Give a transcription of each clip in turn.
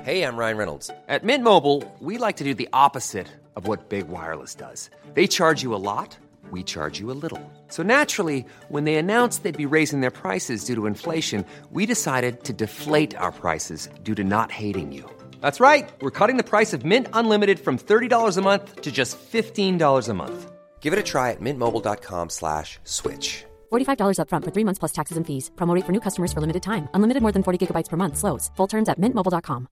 Hey, I'm Ryan Reynolds. At Mint Mobile, we like to do the opposite of what Big Wireless does. They charge you a lot, we charge you a little. So naturally, when they announced they'd be raising their prices due to inflation, we decided to deflate our prices due to not hating you. That's right. We're cutting the price of Mint Unlimited from $30 a month to just $15 a month. Give it a try at mintmobile.com/switch. $45 up front for 3 months plus taxes and fees. Promo rate for new customers for limited time. Unlimited more than 40 gigabytes per month. Slows full terms at mintmobile.com.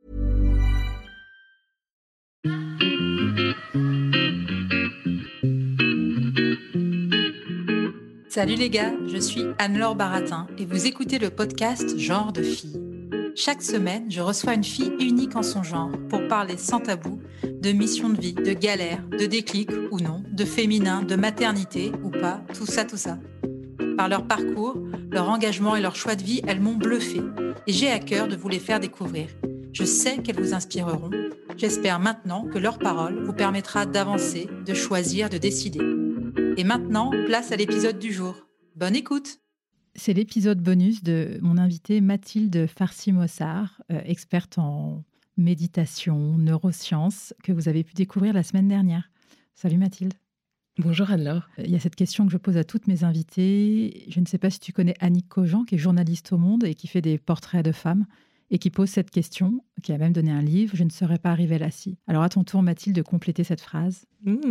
Salut les gars, je suis Anne-Laure Baratin et vous écoutez le podcast Genre de fille. Chaque semaine, je reçois une fille unique en son genre pour parler sans tabou de mission de vie, de galère, de déclic ou non, de féminin, de maternité ou pas, tout ça. Par leur parcours, leur engagement et leur choix de vie, elles m'ont bluffé et j'ai à cœur de vous les faire découvrir. Je sais qu'elles vous inspireront. J'espère maintenant que leur parole vous permettra d'avancer, de choisir, de décider. Et maintenant, place à l'épisode du jour. Bonne écoute! C'est l'épisode bonus de mon invitée Mathilde Farcy-Mossard, experte en méditation, neurosciences, que vous avez pu découvrir la semaine dernière. Salut Mathilde. Bonjour Anne-Laure. Il y a cette question que je pose à toutes mes invitées. Je ne sais pas si tu connais Annick Cogent, qui est journaliste au Monde et qui fait des portraits de femmes, et qui pose cette question, qui a même donné un livre, « Je ne serais pas arrivée là si ». Alors à ton tour Mathilde de compléter cette phrase.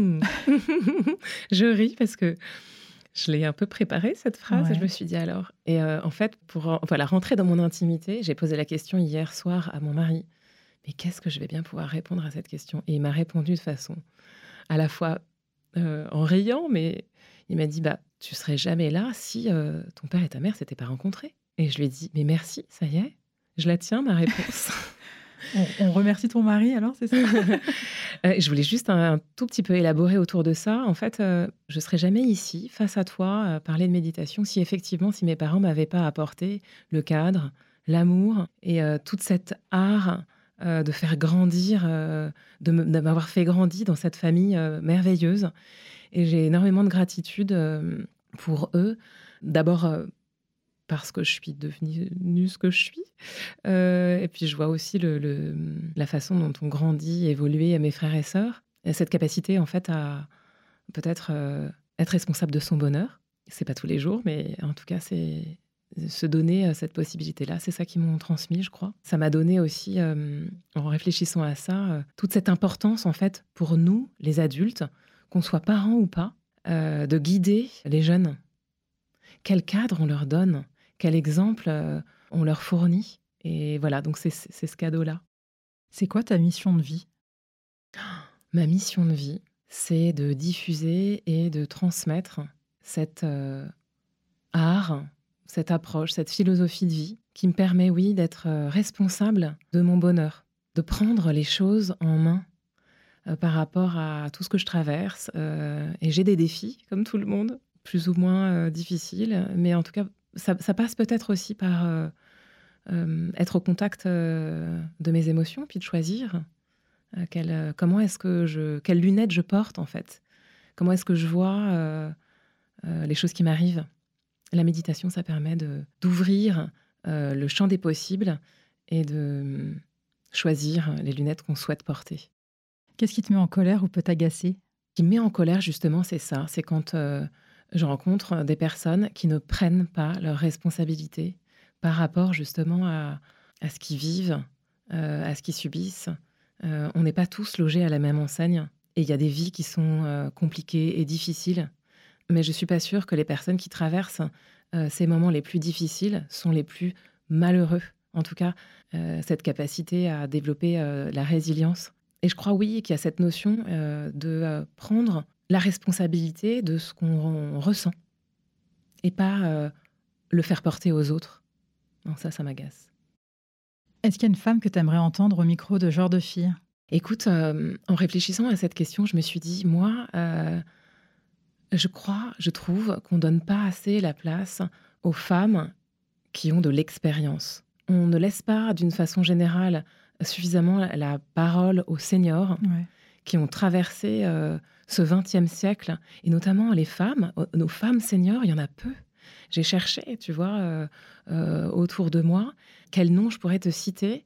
Je ris parce que je l'ai un peu préparée cette phrase, Ouais. et je me suis dit alors. Et en fait, pour la rentrer dans mon intimité, j'ai posé la question hier soir à mon mari. Mais qu'est-ce que je vais bien pouvoir répondre à cette question? Et il m'a répondu de façon à la fois en riant, mais il m'a dit tu serais jamais là si ton père et ta mère s'étaient pas rencontrés. Et je lui ai dit mais merci, ça y est, je la tiens ma réponse. On remercie ton mari alors, c'est ça? Je voulais juste un tout petit peu élaborer autour de ça. En fait, je ne serais jamais ici, face à toi, à parler de méditation, si mes parents ne m'avaient pas apporté le cadre, l'amour et toute cette art de faire grandir, de m'avoir fait grandir dans cette famille merveilleuse. Et j'ai énormément de gratitude pour eux. D'abord, parce que je suis devenue ce que je suis. Et puis, je vois aussi la façon dont on grandit, évoluer mes frères et sœurs. Et cette capacité, en fait, à peut-être être responsable de son bonheur. C'est pas tous les jours, mais en tout cas, c'est se donner cette possibilité-là. C'est ça qu'ils m'ont transmis, je crois. Ça m'a donné aussi, en réfléchissant à ça, toute cette importance, en fait, pour nous, les adultes, qu'on soit parents ou pas, de guider les jeunes. Quel cadre on leur donne? Quel exemple on leur fournit? Et voilà, donc c'est ce cadeau-là. C'est quoi ta mission de vie? Ma mission de vie, c'est de diffuser et de transmettre cet art, cette approche, cette philosophie de vie qui me permet, oui, d'être responsable de mon bonheur, de prendre les choses en main par rapport à tout ce que je traverse. Et j'ai des défis, comme tout le monde, plus ou moins difficiles, mais en tout cas, ça passe peut-être aussi par être au contact de mes émotions, puis de choisir quelles lunettes je porte, en fait. Comment est-ce que je vois les choses qui m'arrivent. La méditation, ça permet d'ouvrir le champ des possibles et de choisir les lunettes qu'on souhaite porter. Qu'est-ce qui te met en colère ou peut t'agacer? Ce qui me met en colère, justement, c'est ça. C'est quand je rencontre des personnes qui ne prennent pas leurs responsabilités par rapport, justement, à ce qu'ils vivent, à ce qu'ils subissent. On n'est pas tous logés à la même enseigne. Et il y a des vies qui sont compliquées et difficiles. Mais je ne suis pas sûre que les personnes qui traversent ces moments les plus difficiles sont les plus malheureux. En tout cas, cette capacité à développer la résilience. Et je crois, oui, qu'il y a cette notion de prendre la responsabilité de ce qu'on ressent et pas le faire porter aux autres. Non, ça m'agace. Est-ce qu'il y a une femme que tu aimerais entendre au micro de Genre de fille? Écoute, en réfléchissant à cette question, je me suis dit, moi, je trouve qu'on ne donne pas assez la place aux femmes qui ont de l'expérience. On ne laisse pas, d'une façon générale, suffisamment la parole aux seniors qui ont traversé ce XXe siècle, et notamment les femmes, nos femmes seniors, il y en a peu. J'ai cherché, tu vois, autour de moi, quel nom je pourrais te citer,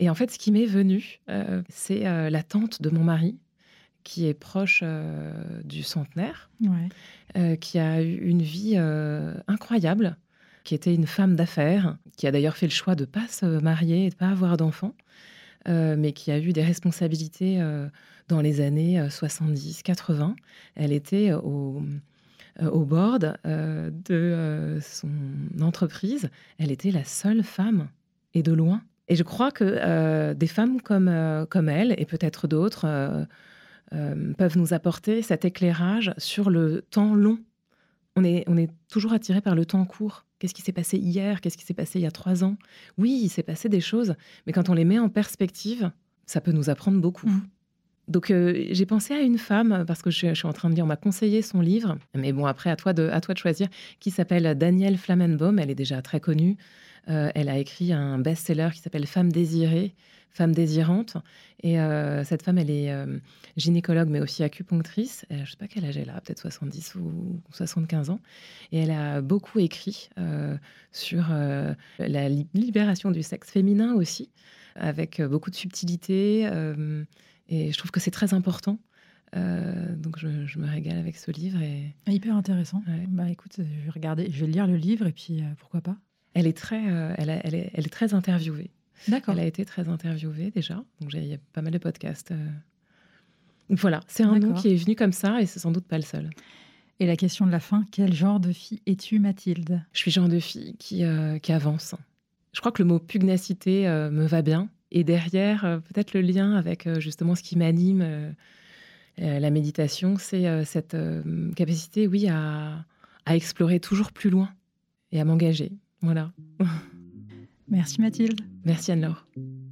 Et en fait, ce qui m'est venu, c'est la tante de mon mari, qui est proche du centenaire, qui a eu une vie incroyable, qui était une femme d'affaires, qui a d'ailleurs fait le choix de ne pas se marier et de ne pas avoir d'enfants, mais qui a eu des responsabilités dans les années 70-80. Elle était au board de son entreprise. Elle était la seule femme, et de loin. Et je crois que des femmes comme elle, et peut-être d'autres, peuvent nous apporter cet éclairage sur le temps long. On est toujours attiré par le temps court. Qu'est-ce qui s'est passé hier? Qu'est-ce qui s'est passé il y a 3 ans? Oui, il s'est passé des choses, mais quand on les met en perspective, ça peut nous apprendre beaucoup. Donc, j'ai pensé à une femme, parce que je suis en train de lire, on m'a conseillé son livre, mais bon, après, à toi de choisir, qui s'appelle Danielle Flammenbaum. Elle est déjà très connue. Elle a écrit un best-seller qui s'appelle Femme désirée, Femme désirante. Et cette femme, elle est gynécologue, mais aussi acupunctrice. Je ne sais pas quel âge elle a, peut-être 70 ou 75 ans. Et elle a beaucoup écrit sur la libération du sexe féminin aussi, avec beaucoup de subtilité. Et je trouve que c'est très important. Donc, je me régale avec ce livre. Hyper intéressant. Ouais. Bah, écoute, je vais lire le livre et puis pourquoi pas. Elle est très interviewée. D'accord. Elle a été très interviewée déjà. Donc, il y a pas mal de podcasts. Voilà, c'est un nom qui est venu comme ça et c'est sans doute pas le seul. Et la question de la fin, quel genre de fille es-tu, Mathilde? Je suis le genre de fille qui avance. Je crois que le mot pugnacité me va bien. Et derrière, peut-être le lien avec justement ce qui m'anime, la méditation, c'est cette capacité, oui, à explorer toujours plus loin et à m'engager. Voilà. Merci Mathilde. Merci Anne-Laure.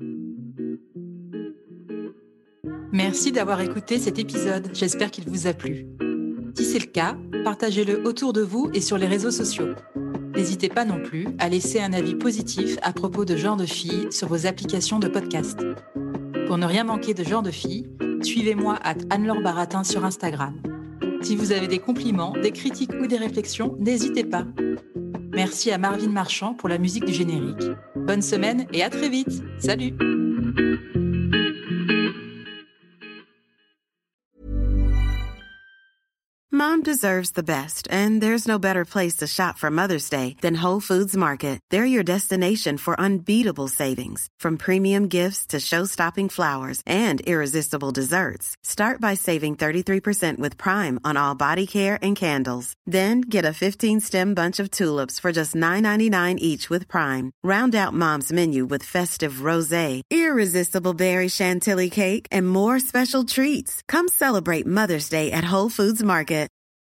Merci d'avoir écouté cet épisode. J'espère qu'il vous a plu. Si c'est le cas, partagez-le autour de vous et sur les réseaux sociaux. N'hésitez pas non plus à laisser un avis positif à propos de Genre de Filles sur vos applications de podcast. Pour ne rien manquer de Genre de Filles, suivez-moi @Anne-Laure Baratin sur Instagram. Si vous avez des compliments, des critiques ou des réflexions, n'hésitez pas. Merci à Marvin Marchand pour la musique du générique. Bonne semaine et à très vite. Salut! Mom deserves the best, and there's no better place to shop for Mother's Day than Whole Foods Market. They're your destination for unbeatable savings, from premium gifts to show-stopping flowers and irresistible desserts. Start by saving 33% with Prime on all body care and candles. Then get a 15-stem bunch of tulips for just $9.99 each with Prime. Round out Mom's menu with festive rosé, irresistible berry chantilly cake, and more special treats. Come celebrate Mother's Day at Whole Foods Market.